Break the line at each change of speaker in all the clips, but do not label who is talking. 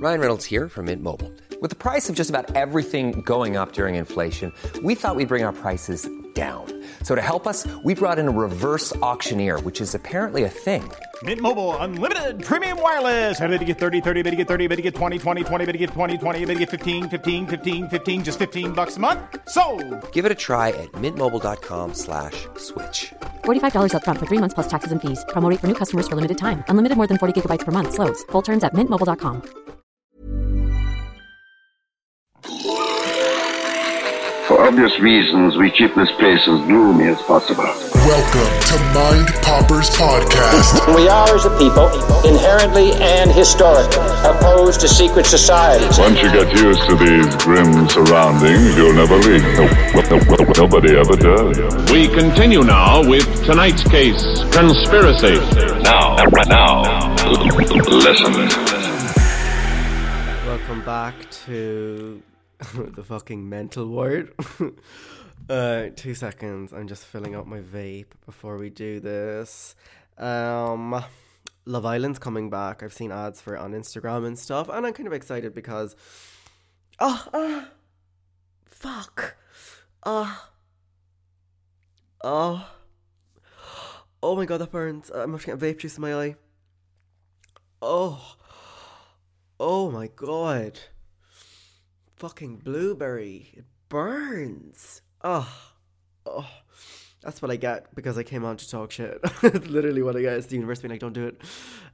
Ryan Reynolds here from Mint Mobile. With the price of just about everything going up during inflation, we thought we'd bring our prices down. So to help us, we brought in a reverse auctioneer, which is apparently a thing.
Mint Mobile Unlimited Premium Wireless. How to get 30, 30, bit to get 30, bit to get 20, 20, 20, bit to get 20, 20, bit to get 15, 15, 15, 15, just $15 a month? Sold!
Give it a try at mintmobile.com/switch.
$45 up front for 3 months plus taxes and fees. Promo rate for new customers for limited time. Unlimited more than 40 gigabytes per month. Slows full terms at mintmobile.com.
For obvious reasons, we keep this place as gloomy as possible.
Welcome to Mind Poppers Podcast.
We are, as a people, inherently and historically opposed to secret societies.
Once you get used to these grim surroundings, you'll never leave. Nobody ever does.
We continue now with tonight's case, Conspiracy.
Now, listen.
Welcome back to the fucking mental ward. 2 seconds. I'm just filling up my vape before we do this. Love Island's coming back. I've seen ads for it on Instagram and stuff, and I'm kind of excited because fuck. Oh my god, that burns. I'm actually getting vape juice in my eye. Oh my god. Fucking blueberry. It burns. Oh. That's what I get because I came on to talk shit. It's literally what I get. It's the universe being like, don't do it.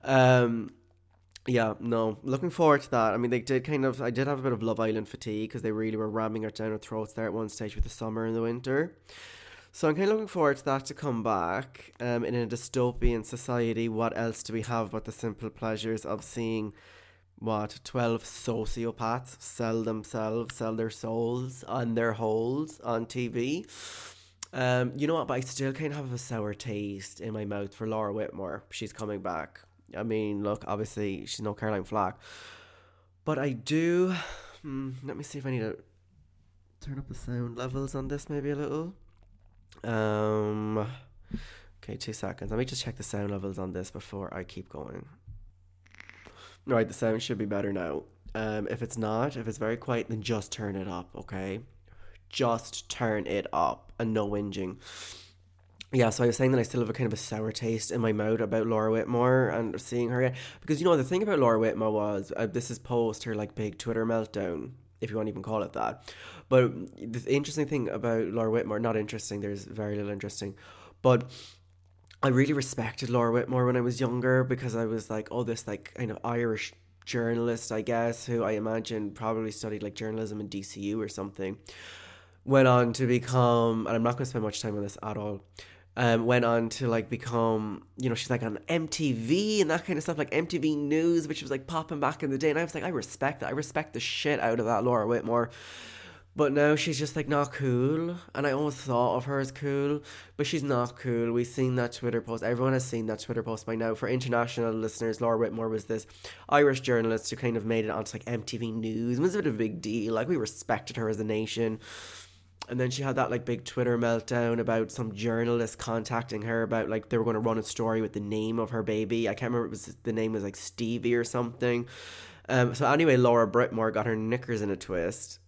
Yeah, no. Looking forward to that. I mean, I did have a bit of Love Island fatigue because they really were ramming it down our throats there at one stage with the summer and the winter. So I'm kind of looking forward to that to come back. In a dystopian society, what else do we have but the simple pleasures of seeing 12 sociopaths sell their souls on their holes on TV. You know what, but I still kind of have a sour taste in my mouth for Laura Whitmore. She's coming back. I mean, look, obviously she's no Caroline Flack, but I do let me see if I need to turn up the sound levels on this maybe a little. Okay, 2 seconds. Let me just check the sound levels on this before I keep going. Right, the sound should be better now. If it's not, if it's very quiet, then just turn it up, okay? Just turn it up and no whinging. Yeah, so I was saying that I still have a kind of a sour taste in my mouth about Laura Whitmore and seeing her again. Because, you know, the thing about Laura Whitmore was, this is post her, like, big Twitter meltdown, if you want to even call it that. But the interesting thing about Laura Whitmore, not interesting, there's very little interesting, but I really respected Laura Whitmore when I was younger because I was like, oh, this like kind of Irish journalist, I guess, who I imagine probably studied like journalism in DCU or something, went on to become, and I'm not going to spend much time on this at all, went on to like become, you know, she's like on MTV and that kind of stuff, like MTV News, which was like popping back in the day, and I was like, I respect that. I respect the shit out of that Laura Whitmore. But now she's just like not cool, and I always thought of her as cool, but she's not cool. We've seen that Twitter post. Everyone has seen that Twitter post by now. For international listeners, Laura Whitmore was this Irish journalist who kind of made it onto like MTV News. It was a bit of a big deal. Like, we respected her as a nation. And then she had that like big Twitter meltdown about some journalist contacting her about like they were going to run a story with the name of her baby. I can't remember, the name was like Stevie or something. So anyway, Laura Whitmore got her knickers in a twist.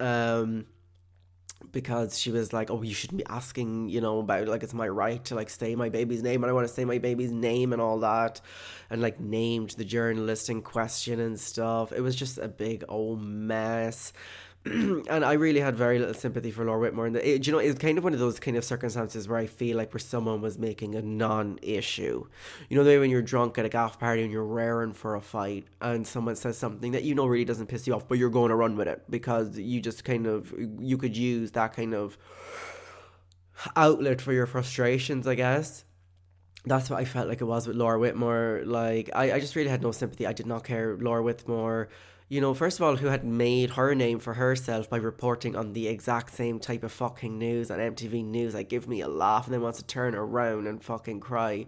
Because she was like, oh, you shouldn't be asking, you know, about, like, it's my right to, like, say my baby's name, and I want to say my baby's name and all that, and, like, named the journalist in question and stuff. It was just a big old mess. And I really had very little sympathy for Laura Whitmore. And you know, it's kind of one of those kind of circumstances where I feel like where someone was making a non-issue. You know, the way when you're drunk at a gaff party and you're raring for a fight and someone says something that you know really doesn't piss you off, but you're going to run with it because you just kind of, you could use that kind of outlet for your frustrations, I guess. That's what I felt like it was with Laura Whitmore. Like, I just really had no sympathy. I did not care. Laura Whitmore, you know, first of all, who had made her name for herself by reporting on the exact same type of fucking news on MTV News, like, give me a laugh, and then wants to turn around and fucking cry.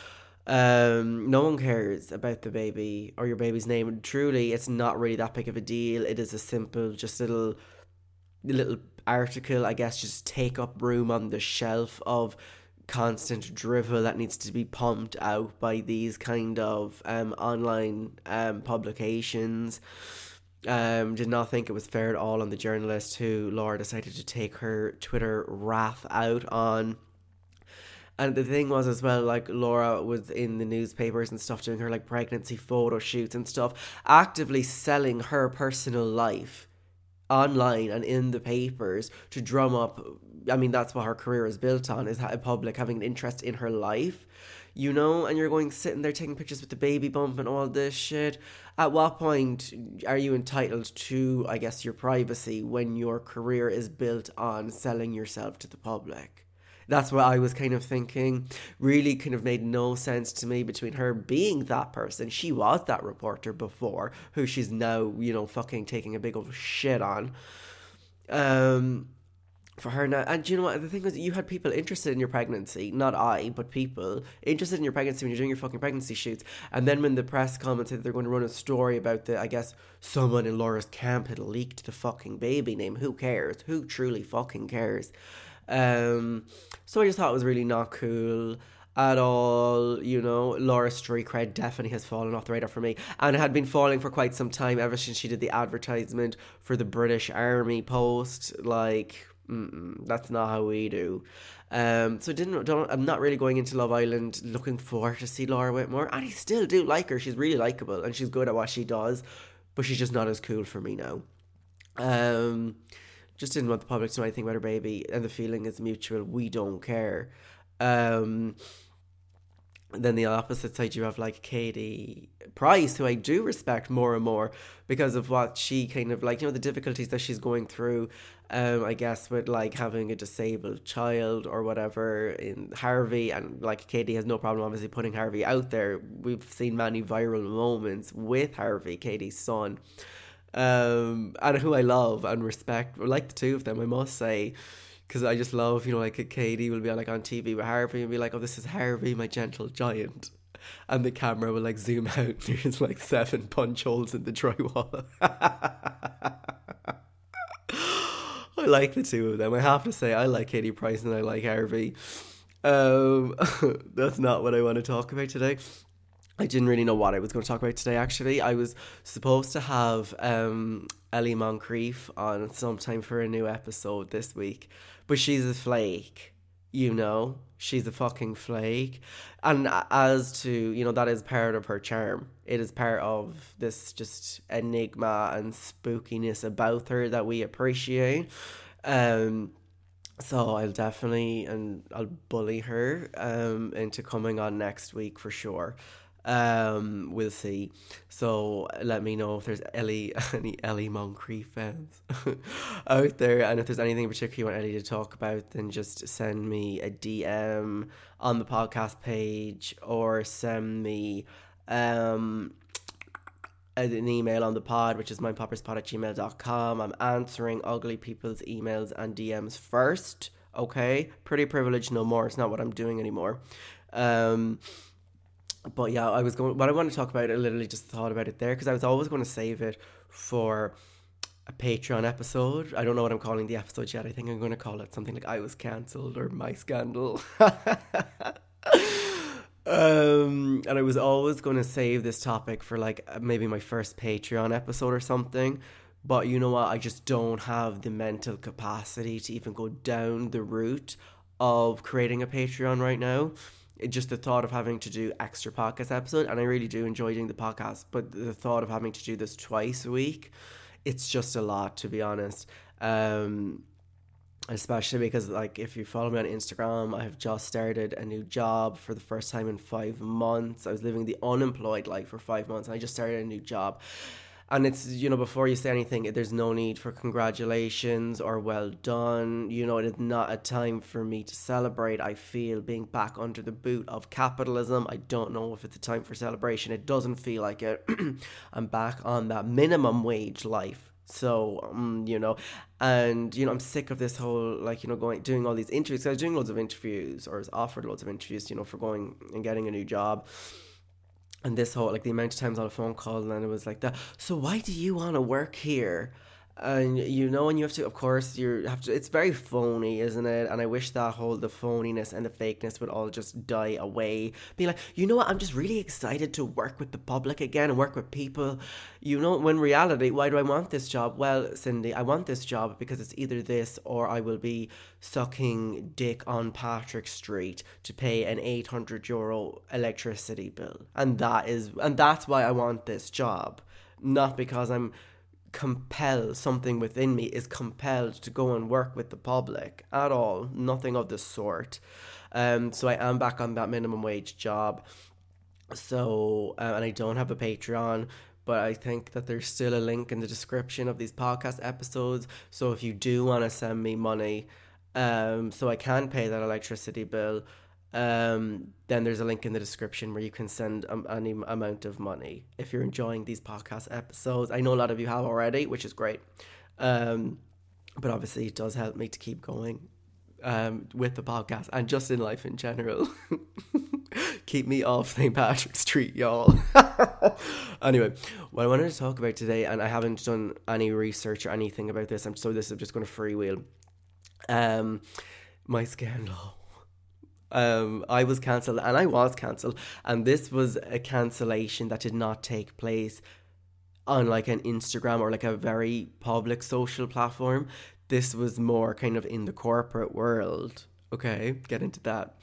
No one cares about the baby or your baby's name. And truly, it's not really that big of a deal. It is a simple, just little article, I guess, just take up room on the shelf of constant drivel that needs to be pumped out by these kind of online publications. Did not think it was fair at all on the journalist who Laura decided to take her Twitter wrath out on. And the thing was as well, like, Laura was in the newspapers and stuff doing her, like, pregnancy photo shoots and stuff, actively selling her personal life online and in the papers to drum up. I mean, that's what her career is built on, is a public having an interest in her life, you know. And you're going sitting there taking pictures with the baby bump and all this shit. At what point are you entitled to, I guess, your privacy when your career is built on selling yourself to the public? That's what I was kind of thinking. Really kind of made no sense to me between her being that person. She was that reporter before, who she's now, you know, fucking taking a big old shit on. For her now. And you know what? The thing was, you had people interested in your pregnancy. Not I, but people interested in your pregnancy when you're doing your fucking pregnancy shoots. And then when the press come and say that they're going to run a story about I guess, someone in Laura's camp had leaked the fucking baby name. Who cares? Who truly fucking cares? So I just thought it was really not cool at all, you know. Laura's street cred definitely has fallen off the radar for me, and it had been falling for quite some time, ever since she did the advertisement for the British Army post. Like, that's not how we do. So I'm not really going into Love Island looking forward to see Laura Whitmore, and I still do like her. She's really likeable and she's good at what she does, but she's just not as cool for me now. Just didn't want the public to know anything about her baby, and the feeling is mutual. We don't care. Then the opposite side, you have like Katie Price, who I do respect more and more because of what she kind of, like, you know, the difficulties that she's going through, I guess, with like having a disabled child or whatever in Harvey. And like, Katie has no problem obviously putting Harvey out there. We've seen many viral moments with Harvey, Katie's son. And who I love and respect, or like the two of them, I must say, because I just love, you know, like Katie will be like on TV with Harvey and be like, oh, this is Harvey, my gentle giant, and the camera will like zoom out and there's like 7 punch holes in the drywall. I like the two of them. I have to say, I like Katie Price and I like Harvey. That's not what I want to talk about today. I didn't really know what I was going to talk about today, actually. I was supposed to have Ellie Moncrief on sometime for a new episode this week, but she's a flake, you know? She's a fucking flake. And as to, you know, that is part of her charm. It is part of this just enigma and spookiness about her that we appreciate. So I'll definitely, and I'll bully her into coming on next week for sure. We'll see. So let me know if there's any Ellie Moncrief fans out there, and if there's anything in particular you want Ellie to talk about, then just send me a DM on the podcast page, or send me an email on the pod, which is mindpopperspod@gmail.com. I'm answering ugly people's emails and DMs first, okay? Pretty privilege no more. It's not what I'm doing anymore. But yeah, what I want to talk about, I literally just thought about it there, because I was always going to save it for a Patreon episode. I don't know what I'm calling the episode yet. I think I'm going to call it something like I Was Cancelled or My Scandal. And I was always going to save this topic for like maybe my first Patreon episode or something. But you know what? I just don't have the mental capacity to even go down the route of creating a Patreon right now. Just the thought of having to do extra podcast episode, and I really do enjoy doing the podcast, but the thought of having to do this twice a week, it's just a lot, to be honest. Especially because, like, if you follow me on Instagram, I have just started a new job for the first time in 5 months. I was living the unemployed life for 5 months, and I just started a new job. And it's, you know, before you say anything, there's no need for congratulations or well done. You know, it is not a time for me to celebrate. I feel being back under the boot of capitalism. I don't know if it's a time for celebration. It doesn't feel like it. I'm back on that minimum wage life. So, you know, and, you know, I'm sick of this whole, like, you know, doing all these interviews. I was doing loads of interviews, or was offered loads of interviews, you know, for going and getting a new job. And this whole, like, the amount of times on a phone call, and then it was like that. So why do you want to work here? And you know, and you have to, of course, it's very phony, isn't it? And I wish that the phoniness and the fakeness would all just die away. Being like, you know what, I'm just really excited to work with the public again and work with people. You know, when reality, why do I want this job? Well, Cindy, I want this job because it's either this or I will be sucking dick on Patrick Street to pay an €800 electricity bill. And that's why I want this job. Not because something within me is compelled to go and work with the public at all. Nothing of the sort. So I am back on that minimum wage job. So, and I don't have a Patreon, but I think that there's still a link in the description of these podcast episodes. So if you do want to send me money, so I can pay that electricity bill, then there's a link in the description where you can send any amount of money if you're enjoying these podcast episodes. I know a lot of you have already, which is great. But obviously it does help me to keep going with the podcast and just in life in general. Keep me off St. Patrick's Street, y'all. Anyway, what I wanted to talk about today, and I haven't done any research or anything about this, so this is just going to freewheel. My scandal. I was cancelled, and I was cancelled, and this was a cancellation that did not take place on like an Instagram or like a very public social platform. This was more kind of in the corporate world. Okay, get into that.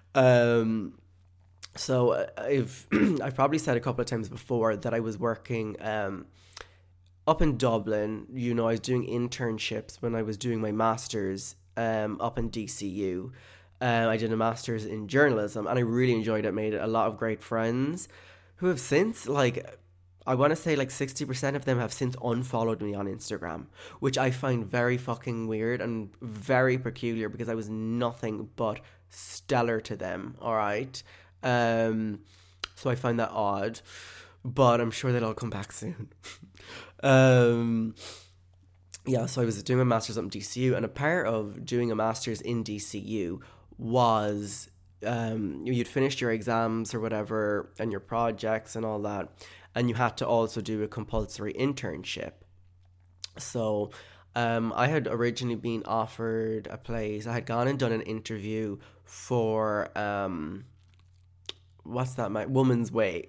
So I've probably said a couple of times before that I was working up in Dublin. You know, I was doing internships when I was doing my master's up in DCU. I did a master's in journalism and I really enjoyed it. Made a lot of great friends who have since, like, I want to say like 60% of them have since unfollowed me on Instagram, which I find very fucking weird and very peculiar because I was nothing but stellar to them, alright? So I find that odd, but I'm sure they'll all come back soon. Yeah, so I was doing a master's up in DCU, and a part of doing a master's in DCU was you'd finished your exams or whatever and your projects and all that, and you had to also do a compulsory internship. So I had originally been offered a place. I had gone and done an interview for what's that, Woman's Way.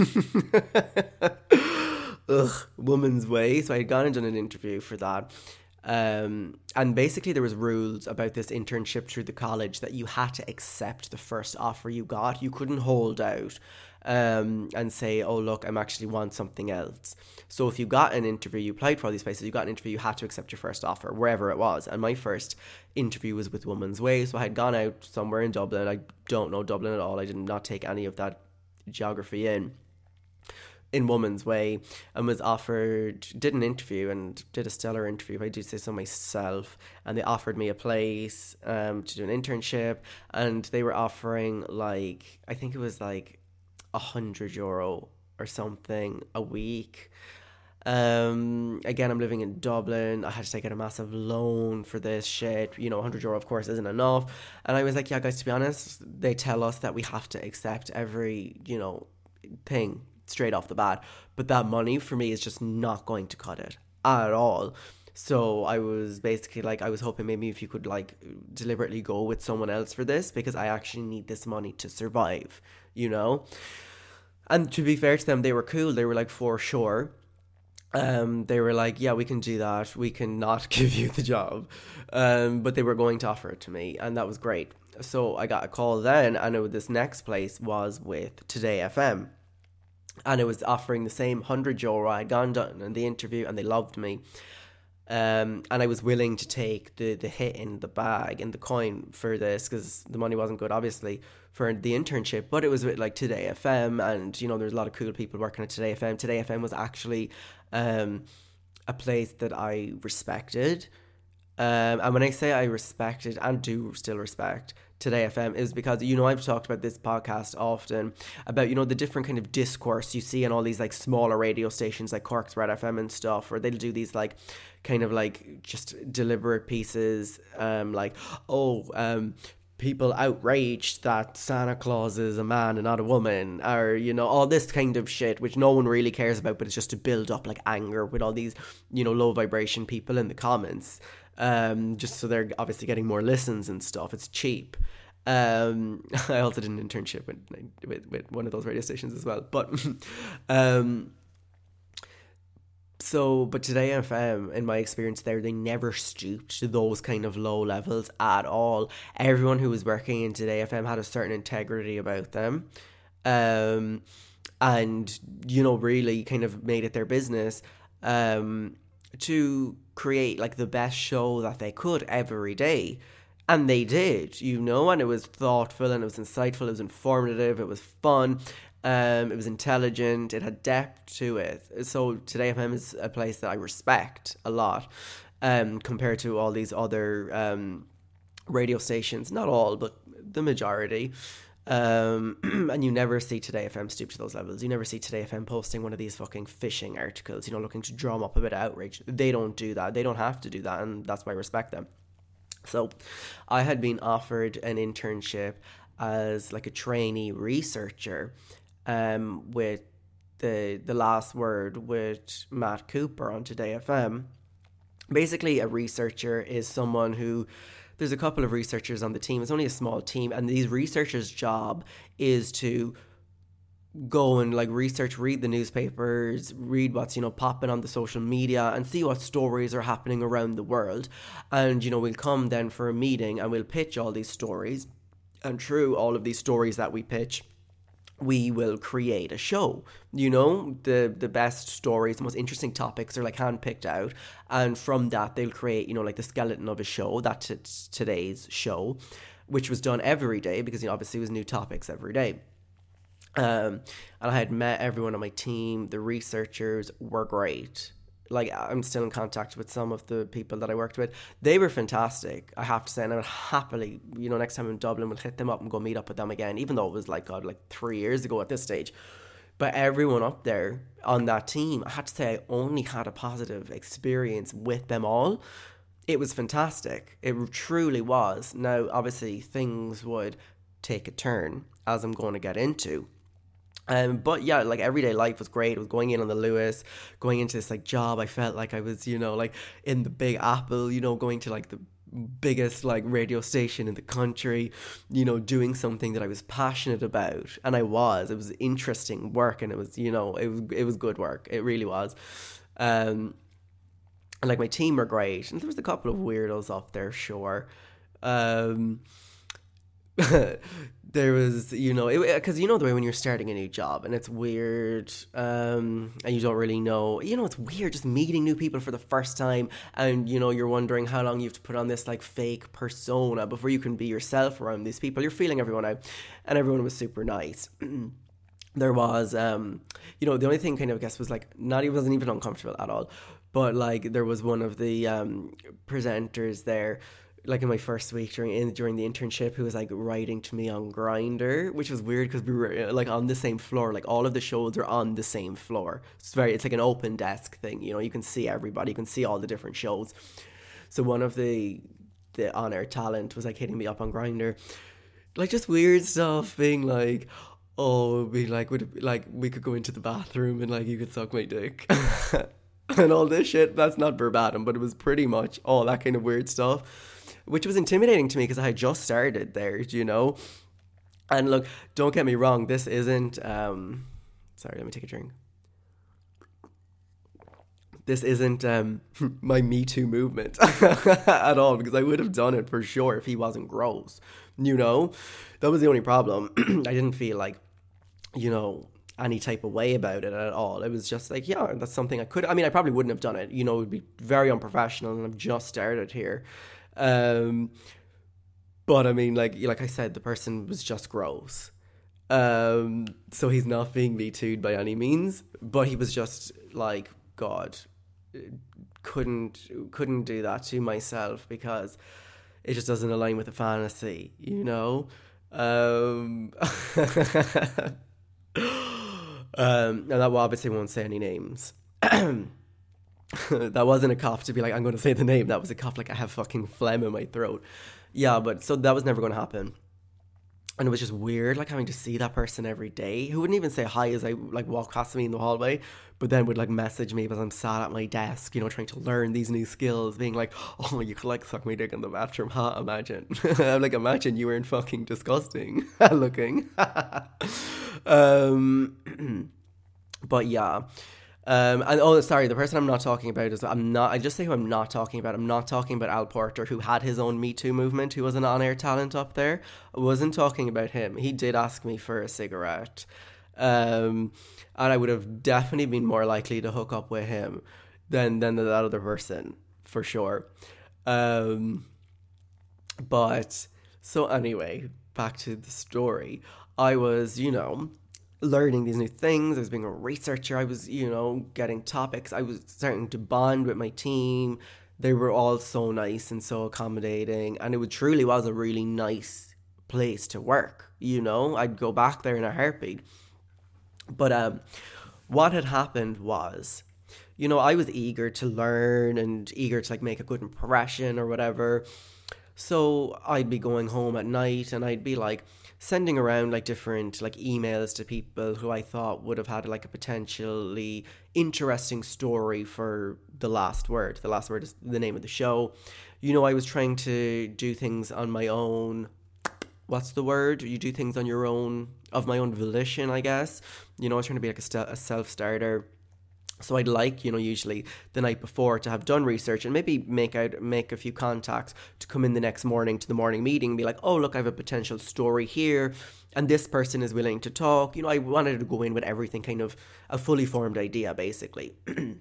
Woman's Way. So I had gone and done an interview for that. And basically there was rules about this internship through the college that you had to accept the first offer you got. You couldn't hold out and say, oh look, I actually want something else. So if you got an interview, you applied for all these places, you got an interview, you had to accept your first offer wherever it was. And my first interview was with Woman's Way. So I had gone out somewhere in Dublin. I don't know Dublin at all. I did not take any of that geography in Woman's Way, and was offered, did an interview and did a stellar interview, if I do say so myself, and they offered me a place to do an internship, and they were offering like, I think it was like €100 or something a week. Again, I'm living in Dublin. I had to take out a massive loan for this shit. You know, €100 of course isn't enough. And I was like, yeah guys, to be honest, they tell us that we have to accept every, you know, thing straight off the bat, but that money for me is just not going to cut it at all. So I was basically like, I was hoping maybe if you could like deliberately go with someone else for this, because I actually need this money to survive, you know. And to be fair to them, they were cool. They were like, for sure. They were like, yeah, we can do that, we can not give you the job, but they were going to offer it to me, and that was great. So I got a call then, and this next place was with Today FM. And it was offering the same €100. I had gone down in the interview and they loved me. And I was willing to take the hit in the bag, in the coin for this, because the money wasn't good, obviously, for the internship. But it was with like Today FM, and, you know, there's a lot of cool people working at Today FM. Today FM was actually a place that I respected. And when I say I respected and do still respect Today FM, is because, you know, I've talked about this podcast often about, you know, the different kind of discourse you see in all these like smaller radio stations like Cork's Red FM and stuff, where they'll do these like kind of like just deliberate pieces, like, people outraged that Santa Claus is a man and not a woman, or, you know, all this kind of shit, which no one really cares about, but it's just to build up like anger with all these, you know, low vibration people in the comments, just so they're obviously getting more listens and stuff. It's cheap. I also did an internship with one of those radio stations as well, but but Today FM, in my experience there, they never stooped to those kind of low levels at all. Everyone who was working in Today FM had a certain integrity about them, and, you know, really kind of made it their business to create like the best show that they could every day. And they did, you know, and it was thoughtful, and it was insightful, it was informative, it was fun, it was intelligent, it had depth to it. So Today FM is a place that I respect a lot, compared to all these other radio stations. Not all, but the majority. And you never see Today FM stoop to those levels. You never see Today FM posting one of these fucking phishing articles, you know, looking to drum up a bit of outrage. They don't do that. They don't have to do that, and that's why I respect them. So I had been offered an internship as like a trainee researcher with the last word with Matt Cooper on Today FM. Basically, a researcher is someone who, there's a couple of researchers on the team. It's only a small team, and these researchers' job is to go and like research, read the newspapers, read what's, you know, popping on the social media, and see what stories are happening around the world. And, you know, we'll come then for a meeting and we'll pitch all these stories, and through all of these stories that we pitch, we will create a show. You know, the best stories, the most interesting topics are like handpicked out, and from that they'll create, you know, like the skeleton of a show. That's today's show, which was done every day, because, you know, obviously it was new topics every day. And I had met everyone on my team. The researchers were great. Like, I'm still in contact with some of the people that I worked with. They were fantastic, I have to say, and I would happily, you know, next time I'm in Dublin, we'll hit them up and go meet up with them again, even though it was like, God, like 3 years ago at this stage. But everyone up there on that team, I had to say, I only had a positive experience with them all. It was fantastic. It truly was. Now, obviously, things would take a turn, as I'm going to get into. But yeah, like everyday life was great. It was going in on the Lewis, going into this like job. I felt like I was, you know, like in the Big Apple, you know, going to like the biggest like radio station in the country, you know, doing something that I was passionate about. And it was interesting work, and it was, you know, it was good work. It really was. And like my team were great, and there was a couple of weirdos up there, sure. There was, you know, because you know the way when you're starting a new job and it's weird, and you don't really know, you know, it's weird just meeting new people for the first time, and, you know, you're wondering how long you have to put on this like fake persona before you can be yourself around these people. You're feeling everyone out, and everyone was super nice. There was, you know, the only thing kind of, I guess, was like, wasn't even uncomfortable at all, but like there was one of the presenters there, like in my first week during the internship, who was like writing to me on Grindr, which was weird because we were like on the same floor. Like all of the shows are on the same floor. It's like an open desk thing, you know, you can see everybody, you can see all the different shows. So one of the on-air talent was like hitting me up on Grindr, like just weird stuff, being like, oh, be like, we could go into the bathroom and like you could suck my dick. And all this shit. That's not verbatim, but it was pretty much all that kind of weird stuff, which was intimidating to me because I had just started there, you know. And look, don't get me wrong, this isn't sorry, let me take a drink. This isn't my Me Too movement at all, because I would have done it for sure if he wasn't gross, you know. That was the only problem. I didn't feel like, you know, any type of way about it at all. It was just like, yeah, that's something I could, I mean, I probably wouldn't have done it, you know, it would be very unprofessional, and I've just started here. But I mean, like I said, the person was just gross. So he's not being Me Too'd by any means, but he was just like, God, couldn't do that to myself because it just doesn't align with the fantasy, you know? And that obviously won't say any names. That wasn't a cough to be like, I'm going to say the name. That was a cough like I have fucking phlegm in my throat. Yeah, but so that was never going to happen. And it was just weird, like, having to see that person every day who wouldn't even say hi as I, like, walk past me in the hallway, but then would, like, message me as I'm sat at my desk, you know, trying to learn these new skills, being like, oh, you could, like, suck my dick in the bathroom, huh? Imagine. I'm like, imagine you weren't fucking disgusting looking. But yeah. And oh, sorry, the person I'm not talking about is I just say who I'm not talking about. I'm not talking about Al Porter, who had his own Me Too movement, who was an on-air talent up there. I wasn't talking about him. He did ask me for a cigarette. And I would have definitely been more likely to hook up with him than that other person, for sure. But, so anyway, back to the story. I was, you know, learning these new things. I was being a researcher. I was, you know, getting topics. I was starting to bond with my team. They were all so nice and so accommodating. And it truly was a really nice place to work. You know, I'd go back there in a heartbeat. But what had happened was, you know, I was eager to learn and eager to, like, make a good impression or whatever. So I'd be going home at night and I'd be, like, sending around, like, different, like, emails to people who I thought would have had, like, a potentially interesting story for The Last Word. The Last Word is the name of the show. You know, I was trying to do things on my own. What's the word? You do things on your own, of my own volition, I guess. You know, I was trying to be, like, a self-starter. So I'd like, you know, usually the night before to have done research and maybe make a few contacts to come in the next morning to the morning meeting and be like, oh, look, I have a potential story here and this person is willing to talk. You know, I wanted to go in with everything, kind of a fully formed idea, basically.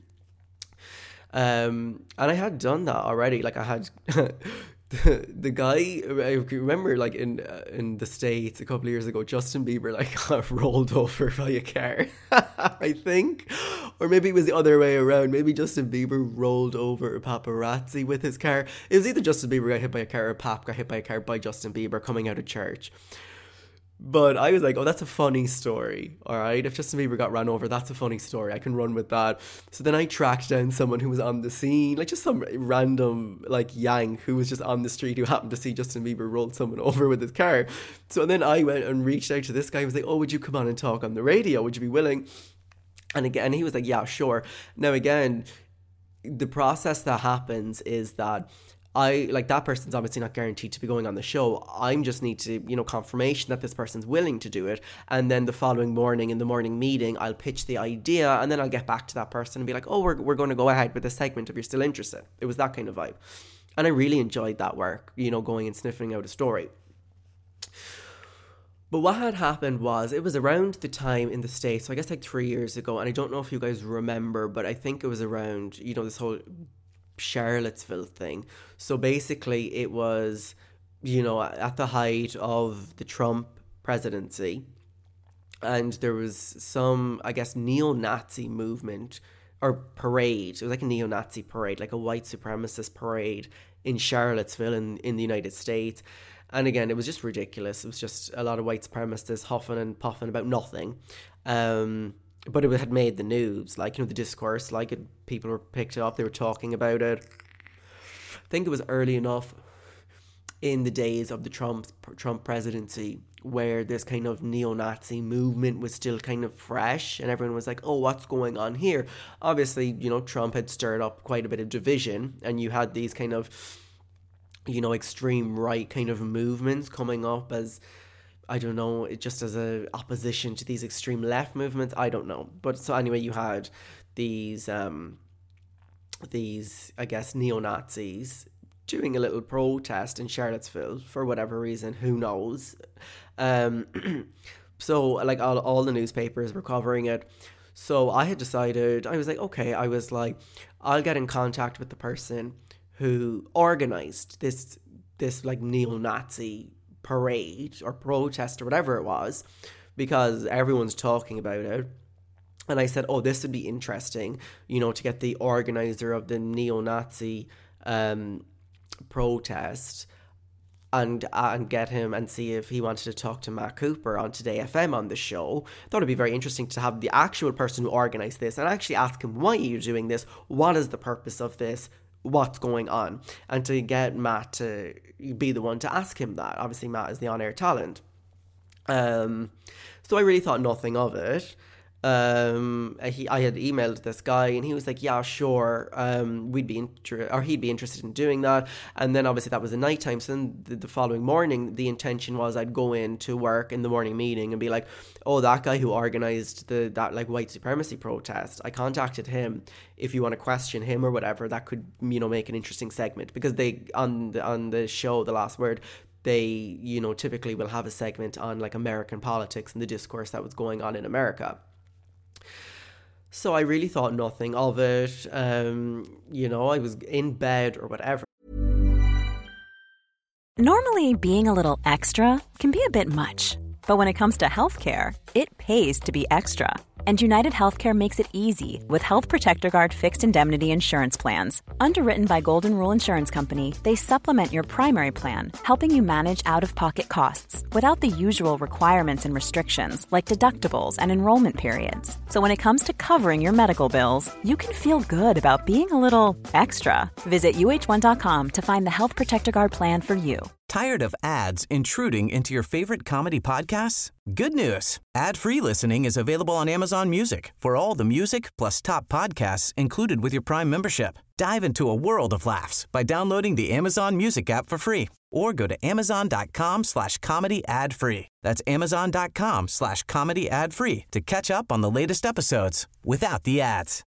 And I had done that already. Like, I had... The guy, I remember, like, in the States a couple of years ago, Justin Bieber, like, got rolled over by a car, I think, or maybe it was the other way around. Maybe Justin Bieber rolled over a paparazzi with his car. It was either Justin Bieber got hit by a car or Pap got hit by a car by Justin Bieber coming out of church. But I was like, oh, that's a funny story, all right? If Justin Bieber got run over, that's a funny story. I can run with that. So then I tracked down someone who was on the scene, like just some random, like, yank who was just on the street who happened to see Justin Bieber roll someone over with his car. So then I went and reached out to this guy. He was like, oh, would you come on and talk on the radio? Would you be willing? And again, he was like, yeah, sure. Now, again, the process that happens is that that person's obviously not guaranteed to be going on the show. I just need to, you know, confirmation that this person's willing to do it. And then the following morning in the morning meeting, I'll pitch the idea and then I'll get back to that person and be like, oh, we're going to go ahead with this segment if you're still interested. It was that kind of vibe. And I really enjoyed that work, you know, going and sniffing out a story. But what had happened was, it was around the time in the States, so I guess like 3 years ago, and I don't know if you guys remember, but I think it was around, you know, this whole Charlottesville thing. So basically it was, you know, at the height of the Trump presidency, and there was some, I guess, neo-Nazi movement or parade. It was like a neo-Nazi parade, like a white supremacist parade in Charlottesville in the United States. And again, it was just ridiculous. It was just a lot of white supremacists huffing and puffing about nothing. But it had made the news, like, you know, the discourse, like, people were picked it up, they were talking about it. I think it was early enough in the days of the Trump presidency where this kind of neo-Nazi movement was still kind of fresh and everyone was like, oh, what's going on here? Obviously, you know, Trump had stirred up quite a bit of division and you had these kind of, you know, extreme right kind of movements coming up as, I don't know, just as a opposition to these extreme left movements. I don't know. But so anyway, you had these, I guess, neo-Nazis doing a little protest in Charlottesville for whatever reason, who knows. So like all the newspapers were covering it. So I had decided, I was like, okay, I'll get in contact with the person who organized this like neo-Nazi parade or protest or whatever it was, because everyone's talking about it. And I said, oh, this would be interesting, you know, to get the organizer of the neo-Nazi protest and get him and see if he wanted to talk to Matt Cooper on Today FM on the show. I thought it'd be very interesting to have the actual person who organized this and actually ask him, why are you doing this? What is the purpose of this? what's going on, and to get Matt to be the one to ask him that. Obviously, Matt is the on-air talent. So I really thought nothing of it. I had emailed this guy, and he was like, yeah, sure, he'd be interested in doing that. And then obviously that was the nighttime, so then the following morning the intention was I'd go in to work in the morning meeting and be like, oh, that guy who organized that like white supremacy protest, I contacted him. If you want to question him or whatever, that could, you know, make an interesting segment, because they on the show The Last Word, they, you know, typically will have a segment on like American politics and the discourse that was going on in America. So I really thought nothing of it. You know, I was in bed or whatever.
Normally, being a little extra can be a bit much. But when it comes to healthcare, it pays to be extra. And United Healthcare makes it easy with Health Protector Guard fixed indemnity insurance plans. Underwritten by Golden Rule Insurance Company, they supplement your primary plan, helping you manage out-of-pocket costs without the usual requirements and restrictions like deductibles and enrollment periods. So when it comes to covering your medical bills, you can feel good about being a little extra. Visit UH1.com to find the Health Protector Guard plan for you.
Tired of ads intruding into your favorite comedy podcasts? Good news. Ad-free listening is available on Amazon Music for all the music plus top podcasts included with your Prime membership. Dive into a world of laughs by downloading the Amazon Music app for free, or go to amazon.com/comedy ad-free. That's amazon.com/comedy ad-free to catch up on the latest episodes without the ads.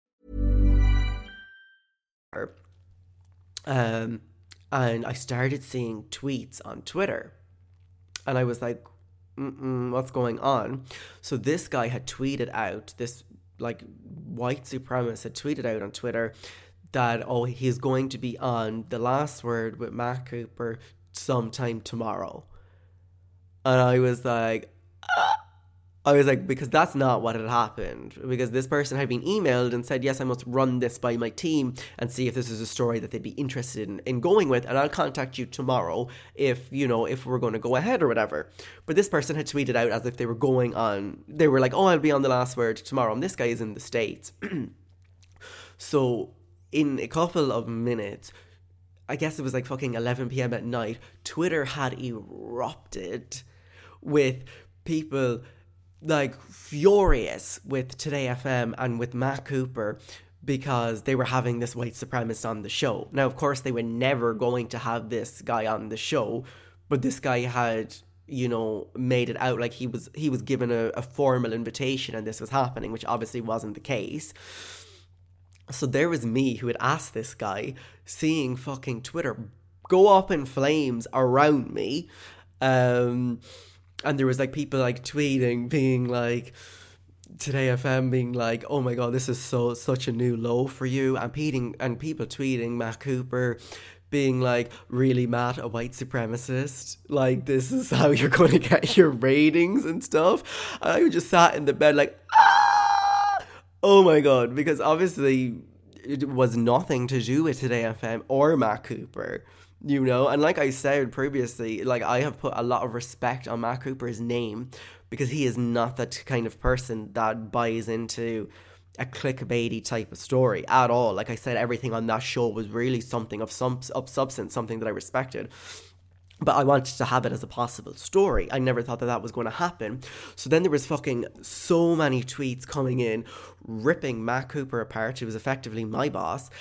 And I started seeing tweets on Twitter. And I was like, what's going on? So this guy had tweeted out, this like white supremacist had tweeted out on Twitter that, oh, he's going to be on The Last Word with Matt Cooper sometime tomorrow. And I was like, because that's not what had happened. Because this person had been emailed and said, yes, I must run this by my team and see if this is a story that they'd be interested in going with, and I'll contact you tomorrow if we're going to go ahead or whatever. But this person had tweeted out as if they were going on, they were like, oh, I'll be on The Last Word tomorrow, and this guy is in the States. So in a couple of minutes, I guess it was like fucking 11 p.m. at night, Twitter had erupted with people like furious with Today FM and with Matt Cooper because they were having this white supremacist on the show. Now, of course, they were never going to have this guy on the show, but this guy had, you know, made it out like he was given a formal invitation and this was happening, which obviously wasn't the case. So there was me who had asked this guy, seeing fucking Twitter go up in flames around me. And there was like people like tweeting, being like, Today FM being like, oh my god, this is such a new low for you, and people tweeting Matt Cooper being like, really, Matt, a white supremacist? Like, this is how you're going to get your ratings and stuff? And I just sat in the bed like, oh my god, because obviously it was nothing to do with Today FM or Matt Cooper. You know, and like I said previously, like I have put a lot of respect on Matt Cooper's name because he is not that kind of person that buys into a clickbaity type of story at all. Like I said, everything on that show was really something of substance, something that I respected. But I wanted to have it as a possible story. I never thought that was going to happen. So then there was fucking so many tweets coming in, ripping Matt Cooper apart, who was effectively my boss,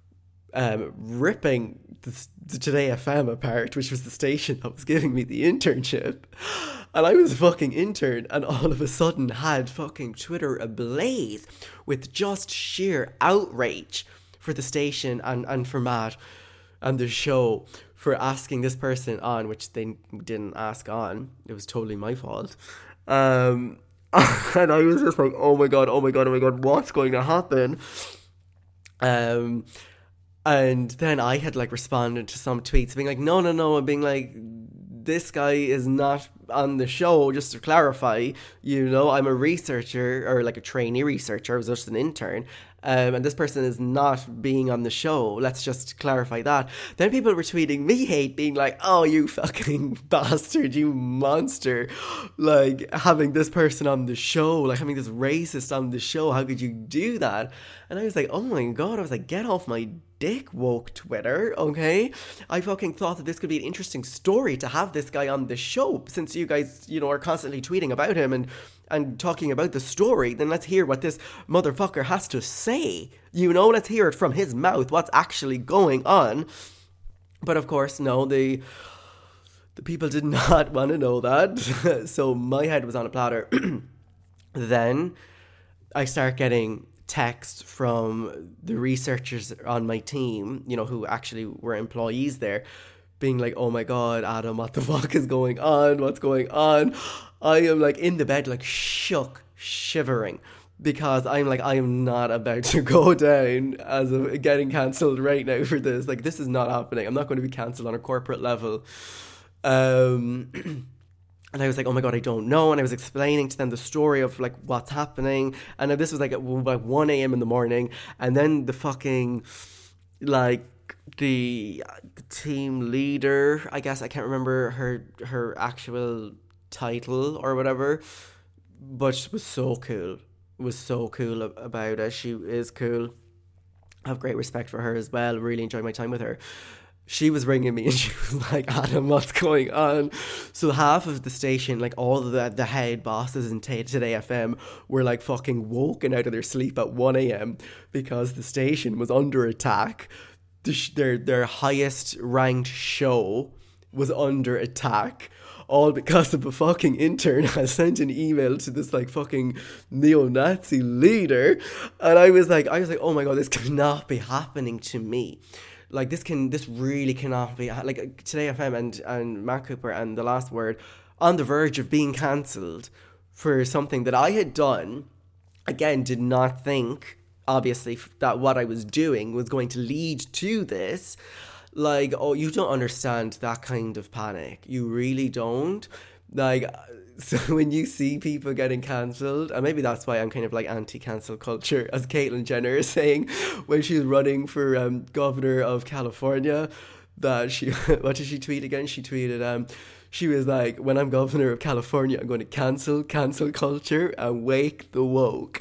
ripping the Today FM apart, which was the station that was giving me the internship. And I was a fucking intern, and all of a sudden had fucking Twitter ablaze with just sheer outrage for the station and for Matt and the show for asking this person on, which they didn't ask on. It was totally my fault. And I was just like, oh my god, what's going to happen? And then I had like responded to some tweets being like, no, and being like, this guy is not on the show, just to clarify, you know, I'm a researcher, or like a trainee researcher, I was just an intern, and this person is not being on the show, let's just clarify that. Then people were tweeting me hate, being like, oh, you fucking bastard, you monster, like having this person on the show, like having this racist on the show, how could you do that? And I was like, oh my god, I was like, get off my dick, woke Twitter, okay? I fucking thought that this could be an interesting story to have this guy on the show, since you guys, you know, are constantly tweeting about him and talking about the story. Then let's hear what this motherfucker has to say. You know, let's hear it from his mouth, what's actually going on. But of course, no, the people did not want to know that. So my head was on a platter. Then I start getting texts from the researchers on my team, you know, who actually were employees there, being like, oh my God, Adam, what the fuck is going on? What's going on? I am like in the bed, like shook, shivering, because I'm like, I am not about to go down as of getting cancelled right now for this. Like, this is not happening. I'm not going to be cancelled on a corporate level. And I was like, oh my God, I don't know. And I was explaining to them the story of like what's happening. And this was like at 1 a.m. in the morning. And then the fucking, like, the team leader, I guess, I can't remember her actual title or whatever, but she was so cool. Was so cool about it. She is cool. I have great respect for her as well. Really enjoyed my time with her. She was ringing me and she was like, Adam, what's going on? So half of the station, like all the head bosses in Today FM were like fucking woken out of their sleep at 1 a.m. because the station was under attack. Their highest ranked show was under attack. All because of a fucking intern has sent an email to this like fucking neo-Nazi leader. And I was like, oh my God, this cannot be happening to me. Like, this really cannot be, like, Today FM and Mark Cooper and The Last Word on the verge of being cancelled for something that I had done. Again, did not think, obviously, that what I was doing was going to lead to this. Like, oh, you don't understand that kind of panic. You really don't. Like, so when you see people getting cancelled, and maybe that's why I'm kind of like anti-cancel culture, as Caitlyn Jenner is saying when she's running for governor of California, that she, what did she tweet again? She tweeted, she was like, when I'm governor of California, I'm going to cancel culture and wake the woke.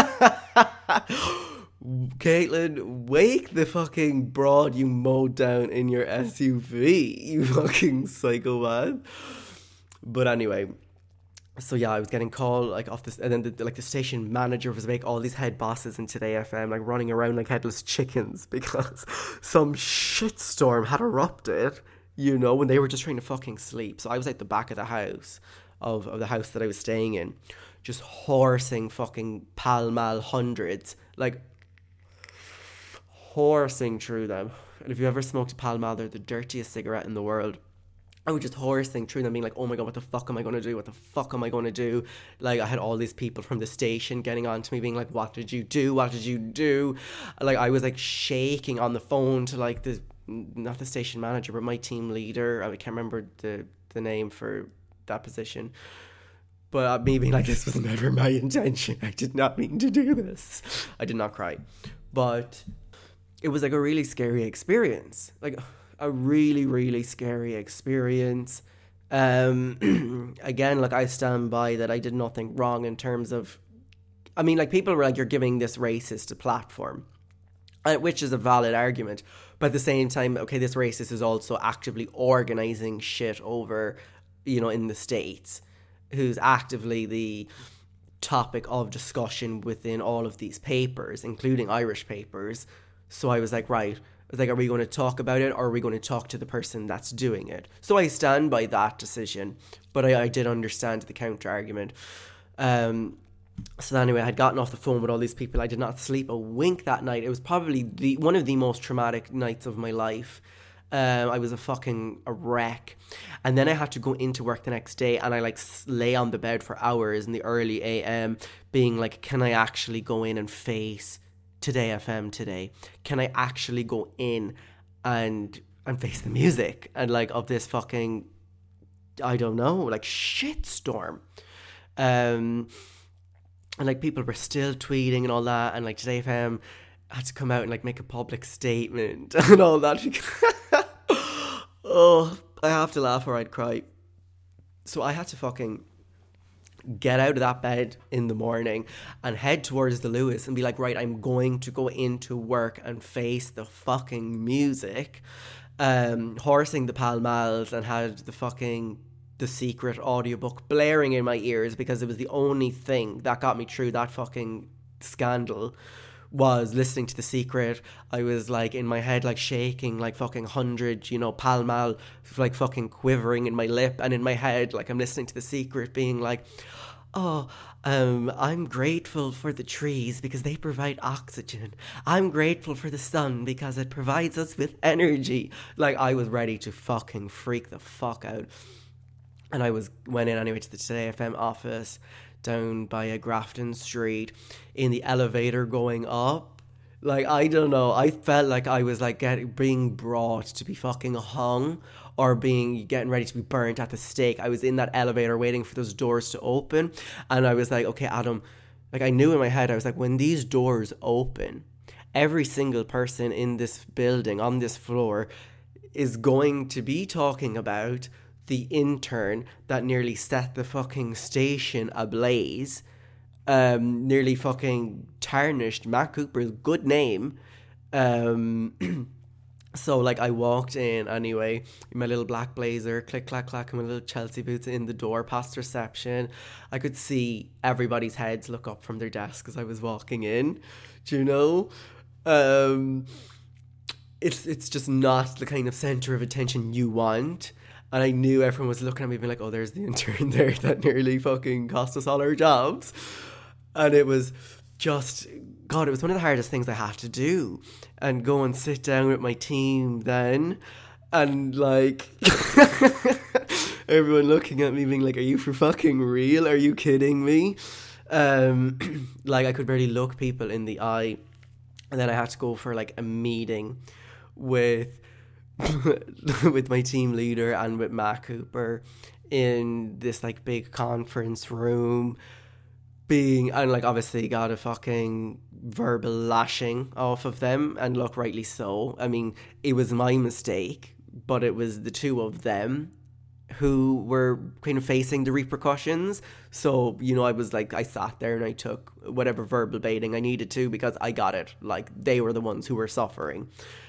Caitlyn, wake the fucking broad you mowed down in your SUV, you fucking psychopath. But anyway, so yeah, I was getting called like off this, and then the station manager was like all these head bosses in Today FM like running around like headless chickens because some shitstorm had erupted, you know, when they were just trying to fucking sleep. So I was at the back of the house of the house that I was staying in, just horsing fucking Pall Mall hundreds, like horsing through them. And if you ever smoked a Pall Mall, they're the dirtiest cigarette in the world. I was just horsing through them being like, oh my God, what the fuck am I going to do? What the fuck am I going to do? Like, I had all these people from the station getting on to me being like, what did you do? What did you do? Like, I was like shaking on the phone to like not the station manager, but my team leader. I can't remember the name for that position. But me being like, this was never my intention. I did not mean to do this. I did not cry. But it was like a really scary experience. Like, a really, really scary experience. Again, like, I stand by that I did nothing wrong in terms of, I mean, like, people were like, you're giving this racist a platform, which is a valid argument. But at the same time, okay, this racist is also actively organising shit over, you know, in the States, who's actively the topic of discussion within all of these papers, including Irish papers. So I was like, right, like, are we going to talk about it, or are we going to talk to the person that's doing it? So I stand by that decision, but I did understand the counter argument. So anyway, I had gotten off the phone with all these people. I did not sleep a wink that night. It was probably one of the most traumatic nights of my life. I was a wreck. And then I had to go into work the next day, and I like lay on the bed for hours in the early AM being like, can I actually go in and face Today FM today? Can I actually go in and face the music and like of this fucking, I don't know, like shitstorm? And like people were still tweeting and all that, and like Today FM had to come out and like make a public statement and all that. Oh, I have to laugh or I'd cry. So I had to fucking get out of that bed in the morning and head towards the Lewis and be like, right, I'm going to go into work and face the fucking music. Horsing the Pall Malls and had The Secret audiobook blaring in my ears because it was the only thing that got me through that fucking scandal was listening to The Secret. I was like in my head like shaking like fucking 100, Pall Mall like fucking quivering in my lip, and in my head like I'm listening to The Secret being like, I'm grateful for the trees because they provide oxygen. I'm grateful for the sun because it provides us with energy. Like I was ready to fucking freak the fuck out. And I went in anyway to the Today FM office down by Grafton Street, in the elevator going up. Like, I don't know, I felt like I was like being brought to be fucking hung or getting ready to be burnt at the stake. I was in that elevator waiting for those doors to open, and I was like, okay, Adam, like I knew in my head, I was like, when these doors open, every single person in this building, on this floor, is going to be talking about the intern that nearly set the fucking station ablaze, nearly fucking tarnished Matt Cooper's good name. So like I walked in anyway in my little black blazer, click clack clack, and my little Chelsea boots in the door past reception. I could see everybody's heads look up from their desk as I was walking in. Do you know? It's just not the kind of center of attention you want. And I knew everyone was looking at me being like, oh, there's the intern there that nearly fucking cost us all our jobs. And it was just, God, it was one of the hardest things I had to do. And go and sit down with my team then. And like, everyone looking at me being like, are you for fucking real? Are you kidding me? Like I could barely look people in the eye. And then I had to go for like a meeting with my team leader and with Matt Cooper in this like big conference room, and like obviously got a fucking verbal lashing off of them, and look, rightly so. I mean, it was my mistake, but it was the two of them who were kind of facing the repercussions. So, I was like, I sat there and I took whatever verbal baiting I needed to because I got it. Like, they were the ones who were suffering.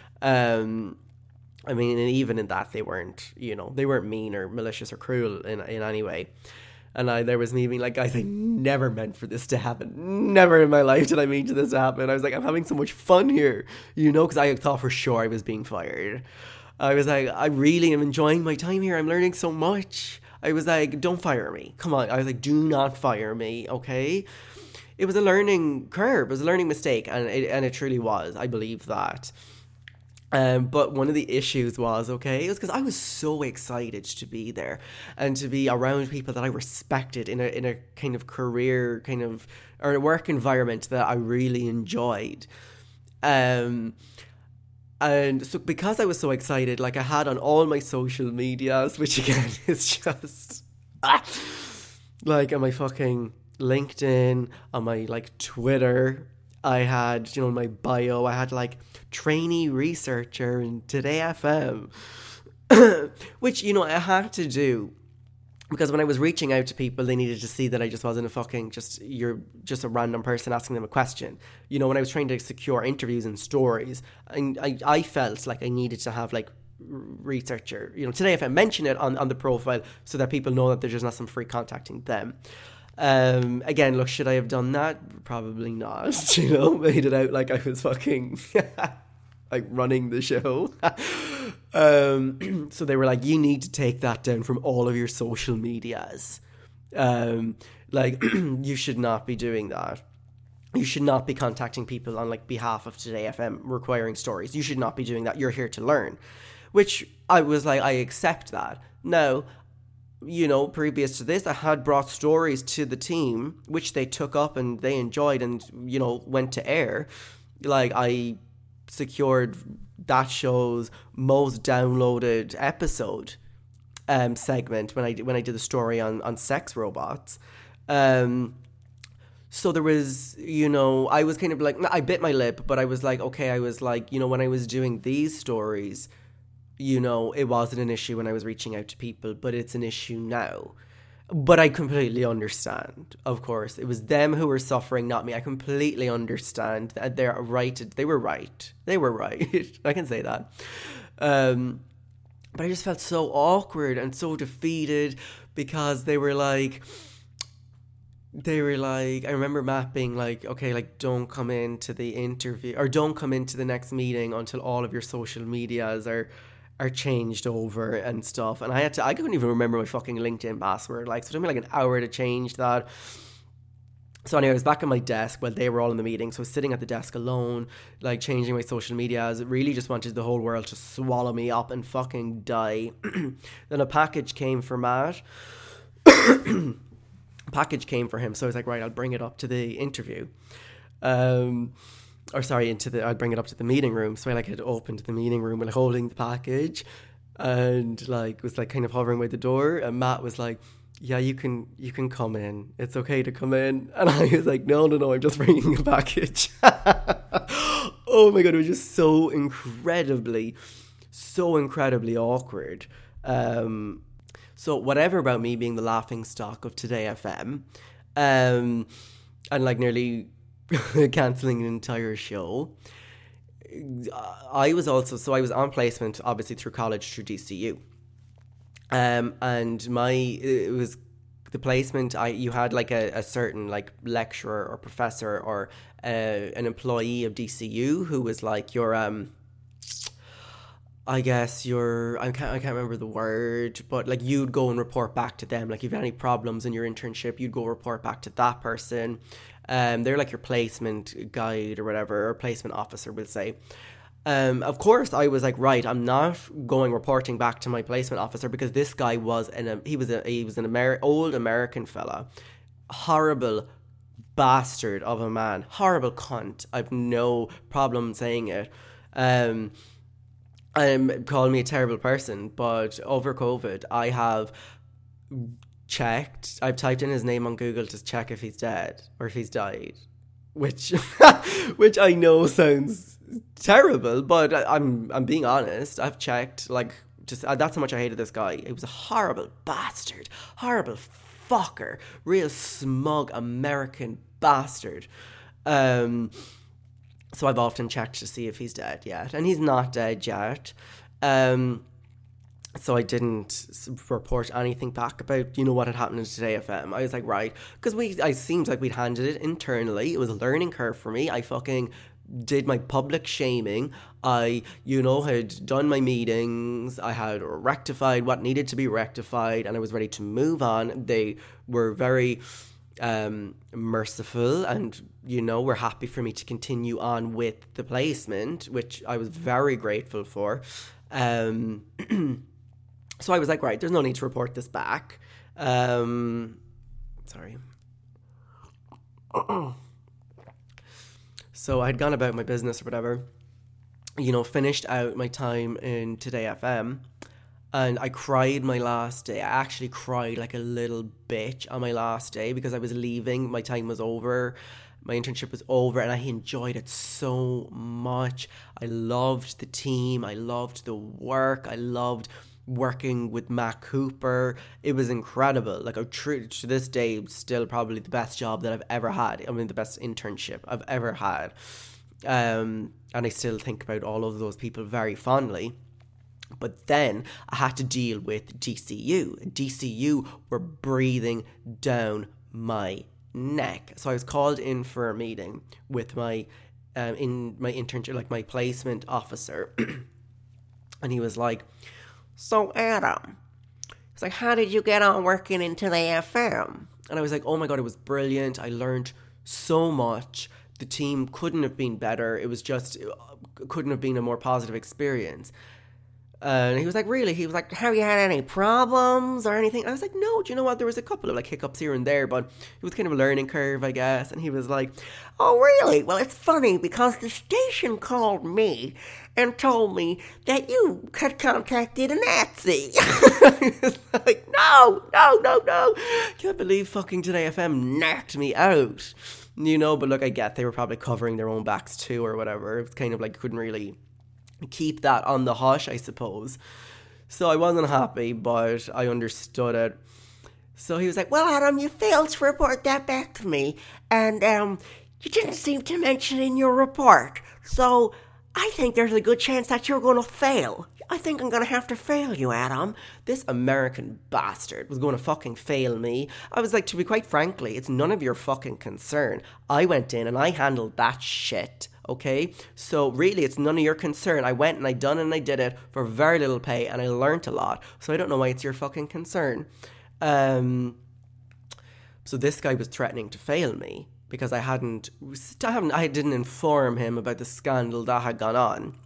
I mean, and even in that, they weren't mean or malicious or cruel in any way. And there was me being like, guys, I never meant for this to happen. Never in my life did I mean for this to happen. I was like, I'm having so much fun here, because I thought for sure I was being fired. I was like, I really am enjoying my time here. I'm learning so much. I was like, don't fire me. Come on. I was like, do not fire me, okay? It was a learning curve. It was a learning mistake. And it truly was. I believe that. But one of the issues was, it was because I was so excited to be there and to be around people that I respected in a kind of career or a work environment that I really enjoyed. And so because I was so excited, like I had on all my social medias, which again is just like on my fucking LinkedIn, on my like Twitter, I had, in my bio, I had like trainee researcher in Today FM, which, I had to do because when I was reaching out to people, they needed to see that I just wasn't you're just a random person asking them a question. When I was trying to secure interviews and stories, I felt like I needed to have like researcher, Today FM, mention it on the profile so that people know that there's just not some free contacting them. Again, look, should I have done that? Probably not. Made it out like I was fucking like running the show. So they were like, you need to take that down from all of your social medias. Like you should not be doing that. You should not be contacting people on like behalf of Today FM requiring stories. You should not be doing that. You're here to learn. Which I was like, I accept that. Now, previous to this, I had brought stories to the team, which they took up and they enjoyed and, went to air. Like, I secured that show's most downloaded episode segment when I did the story on sex robots. So there was, I was kind of like, I bit my lip, but I was like, okay, I was like, when I was doing these stories, it wasn't an issue when I was reaching out to people, but it's an issue now. But I completely understand, of course. It was them who were suffering, not me. I completely understand that they're right. They were right. They were right. I can say that. But I just felt so awkward and so defeated because they were like, I remember Matt being like, okay, like, don't come into the interview or don't come into the next meeting until all of your social medias are changed over and stuff. And I couldn't even remember my fucking LinkedIn password. Like, so it took me like an hour to change that. So anyway, I was back at my desk while they were all in the meeting. So I was sitting at the desk alone, like changing my social medias. I really just wanted the whole world to swallow me up and fucking die. Then a package came for Matt. Package came for him. So I was like, right, I'll bring it up to the interview. I'll bring it up to the meeting room. So I like had opened the meeting room while holding the package and like was like kind of hovering by the door. And Matt was like, yeah, you can come in. It's okay to come in. And I was like, no, I'm just bringing a package. Oh my God, it was just so incredibly awkward. So whatever about me being the laughing stock of Today FM, and like nearly cancelling an entire show. I was on placement, obviously through college, through DCU. And it was the placement, you had like a certain like lecturer or professor or an employee of DCU who was like your, I can't remember the word, but like you'd go and report back to them. Like if you had any problems in your internship, you'd go report back to that person. They're like your placement guide or whatever, or placement officer, we'll say. Of course, I was like, right, I'm not reporting back to my placement officer because this guy was an old American fella, horrible bastard of a man, horrible cunt. I've no problem saying it. Calling me a terrible person, but over COVID, I've typed in his name on Google to check if he's dead or if he's died, which I know sounds terrible, but I'm being honest. I've checked, like, just that's how much I hated this guy. He was a horrible bastard, horrible fucker, real smug American bastard. So I've often checked to see if he's dead yet, and he's not dead yet. So I didn't report anything back about, what had happened in Today FM. I was like, right, because it seems like we'd handled it internally. It was a learning curve for me. I fucking did my public shaming. I, had done my meetings. I had rectified what needed to be rectified, and I was ready to move on. They were very merciful and, were happy for me to continue on with the placement, which I was very grateful for. So I was like, right, there's no need to report this back. Sorry. So I'd gone about my business or whatever, finished out my time in Today FM, and I cried my last day. I actually cried like a little bitch on my last day because I was leaving. My time was over. My internship was over, and I enjoyed it so much. I loved the team. I loved the work. I loved working with Matt Cooper. It was incredible. Like, to this day, still probably the best job that I've ever had. I mean, the best internship I've ever had. And I still think about all of those people very fondly. But then I had to deal with DCU. DCU were breathing down my neck. So I was called in for a meeting with my internship, like my placement officer. And he was like, so Adam, it's like, how did you get on working in Today FM? And I was like, oh my God, it was brilliant. I learned so much. The team couldn't have been better. It couldn't have been a more positive experience. And he was like, really? He was like, have you had any problems or anything? I was like, no, do you know what? There was a couple of like hiccups here and there, but it was kind of a learning curve, I guess. And he was like, oh, really? Well, it's funny because the station called me and told me that you had contacted a Nazi. I was like, no. Can't believe fucking Today FM knocked me out. But look, I get they were probably covering their own backs too or whatever. It was kind of like couldn't really keep that on the hush, I suppose. So I wasn't happy, but I understood it. So he was like, well, Adam, you failed to report that back to me, and you didn't seem to mention it in your report. So I think there's a good chance that you're going to fail. I think I'm going to have to fail you, Adam. This American bastard was going to fucking fail me. I was like, to be quite frankly, it's none of your fucking concern. I went in and I handled that shit, okay? So really, it's none of your concern. I went and I done and I did it for very little pay and I learnt a lot. So I don't know why it's your fucking concern. So this guy was threatening to fail me because I didn't inform him about the scandal that had gone on.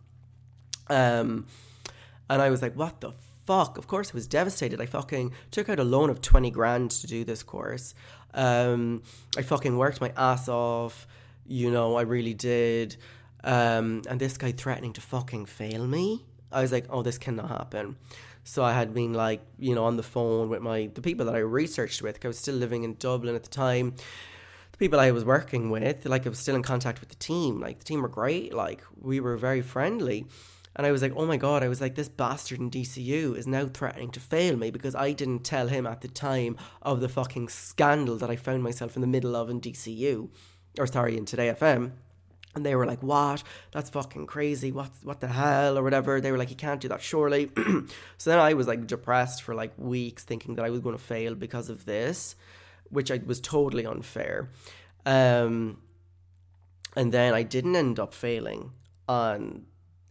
And I was like, what the fuck? Of course I was devastated. I fucking took out a loan of 20 grand to do this course. I fucking worked my ass off. You know, I really did. And this guy threatening to fucking fail me. I was like, oh, this cannot happen. So I had been like, you know, on the phone with the people that I researched with. I was still living in Dublin at the time. The people I was working with, like I was still in contact with the team. Like the team were great. Like we were very friendly. And I was like, oh my God, I was like, this bastard in DCU is now threatening to fail me because I didn't tell him at the time of the fucking scandal that I found myself in the middle of in DCU. In Today FM. And they were like, what? That's fucking crazy. What the hell? Or whatever. They were like, you can't do that, surely. So then I was like depressed for like weeks thinking that I was going to fail because of this, which was totally unfair. And then I didn't end up failing on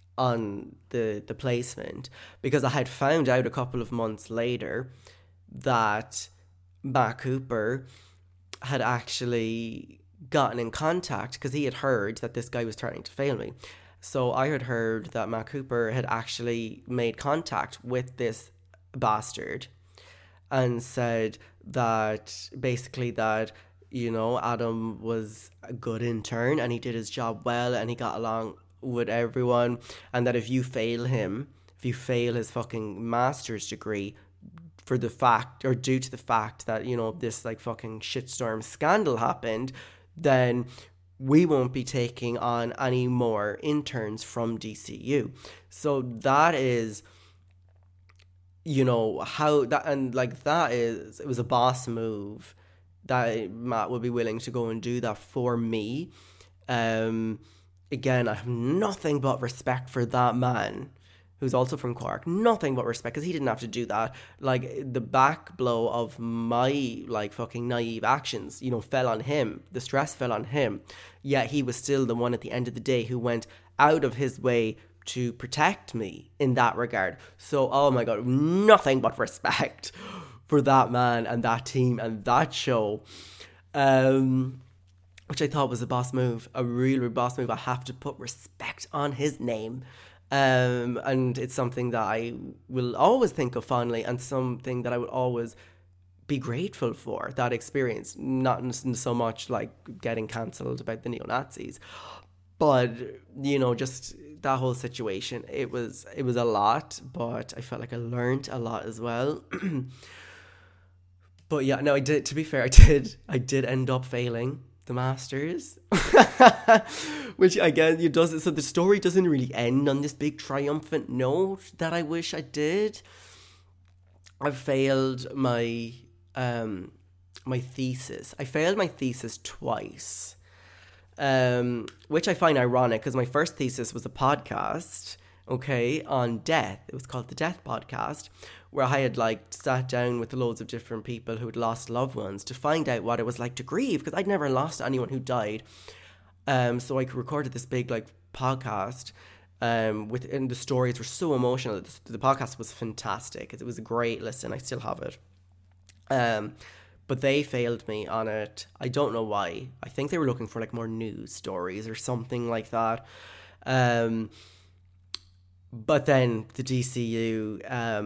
the placement because I had found out a couple of months later that Matt Cooper had actually gotten in contact because he had heard that this guy was threatening to fail me. So I had heard that Matt Cooper had actually made contact with this bastard and said that basically that, you know, Adam was a good intern and he did his job well and he got along with everyone, and that if you fail his fucking master's degree for the fact, or due to the fact that, you know, this like fucking shitstorm scandal happened, then we won't be taking on any more interns from DCU. So that is, you know, how that, and like that is, it was a boss move that Matt would be willing to go and do that for me. Again, I have nothing but respect for that man, who's also from Cork. Nothing but respect, because he didn't have to do that. Like, the back blow of my, like, fucking naive actions, you know, fell on him. The stress fell on him. Yet he was still the one at the end of the day who went out of his way to protect me in that regard. So, oh my God, nothing but respect for that man and that team and that show. Which I thought was a boss move, a real boss move. I have to put respect on his name. And it's something that I will always think of fondly, and something that I will always be grateful for, that experience. Not so much like getting cancelled about the neo-Nazis, but, you know, just that whole situation. It was a lot, but I felt like I learned a lot as well. But yeah, no, I did, to be fair, I did end up failing the Masters, which again, so the story doesn't really end on this big triumphant note that I wish I did. I failed my thesis. I failed my thesis twice, which I find ironic because my first thesis was a podcast, okay, on death. It was called the Death Podcast, where I had like sat down with loads of different people who had lost loved ones to find out what it was like to grieve, because I'd never lost anyone who died. So I recorded this big like podcast, and the stories were so emotional. The podcast was fantastic. It was a great listen. I still have it. But they failed me on it. I don't know why. I think they were looking for like more news stories or something like that. But then the DCU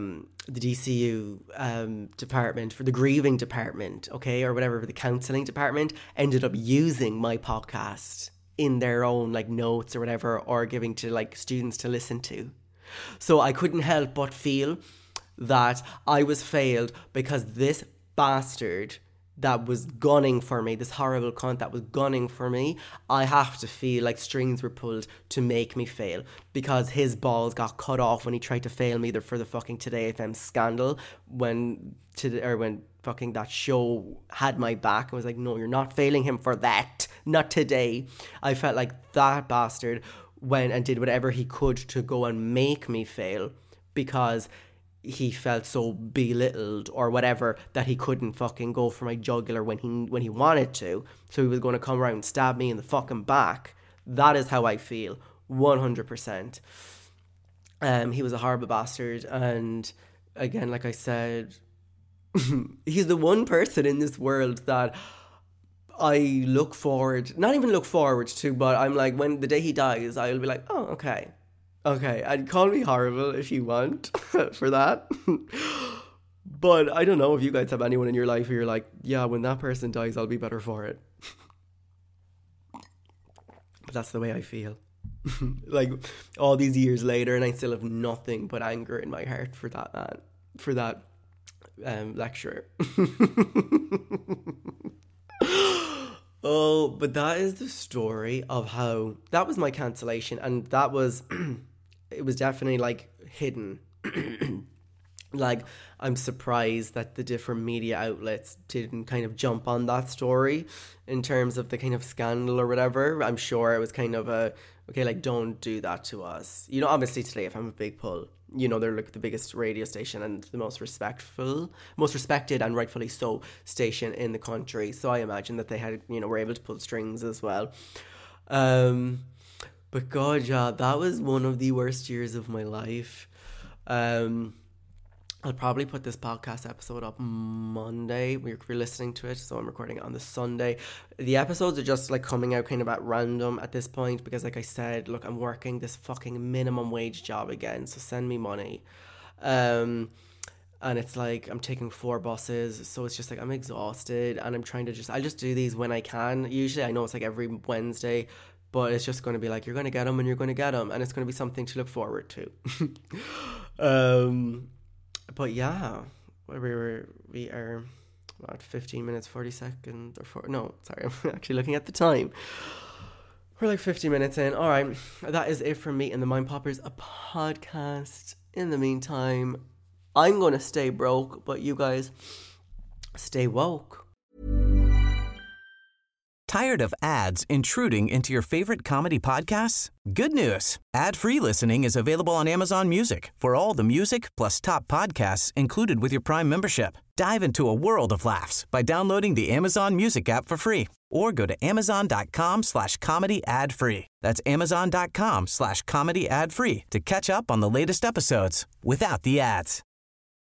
department, for the grieving department, okay, or whatever, the counselling department, ended up using my podcast in their own like notes or whatever, or giving to like students to listen to. So I couldn't help but feel that I was failed because this bastard that was gunning for me, this horrible cunt that was gunning for me, I have to feel like strings were pulled to make me fail, because his balls got cut off when he tried to fail me for the fucking Today FM scandal, when fucking that show had my back and was like, no, you're not failing him for that, not today. I felt like that bastard went and did whatever he could to go and make me fail, because he felt so belittled or whatever that he couldn't fucking go for my jugular when he wanted to. So he was going to come around and stab me in the fucking back. That is how I feel, 100%. He was a horrible bastard, and again, like I said, he's the one person in this world that I look forward, not even look forward to, but I'm like, when the day he dies, I'll be like, oh, okay, and call me horrible if you want for that. But I don't know if you guys have anyone in your life who you're like, yeah, when that person dies, I'll be better for it. But that's the way I feel. Like, all these years later, and I still have nothing but anger in my heart for that man, for that lecturer. Oh, but that is the story of how that was my cancellation, and that was it was definitely like hidden. Like, I'm surprised that the different media outlets didn't kind of jump on that story in terms of the kind of scandal or whatever. I'm sure it was kind of a, okay, like, don't do that to us. You know, obviously Today FM a big pull. You know, they're like the biggest radio station and the most respected and rightfully so station in the country. So I imagine that they had, you know, were able to pull strings as well. But God, yeah, that was one of the worst years of my life. I'll probably put this podcast episode up Monday. We're listening to it, so I'm recording it on the Sunday. The episodes are just like coming out kind of at random at this point, because like I said, look, I'm working this fucking minimum wage job again, so send me money. And it's like I'm taking 4 buses, so it's just like I'm exhausted, and I'm trying to I'll just do these when I can. Usually I know it's like every Wednesday, but it's just going to be like, you're going to get them and you're going to get them, and it's going to be something to look forward to. But yeah, we are what, 15 minutes 40 seconds no, sorry, I'm actually looking at the time. We're like 50 minutes in. All right, that is it from me and the Mind Poppers, a podcast. In the meantime, I'm going to stay broke, but you guys stay woke.
Tired of ads intruding into your favorite comedy podcasts? Good news. Ad-free listening is available on Amazon Music for all the music plus top podcasts included with your Prime membership. Dive into a world of laughs by downloading the Amazon Music app for free, or go to amazon.com/comedy ad-free. That's amazon.com/comedy ad-free to catch up on the latest episodes without the ads.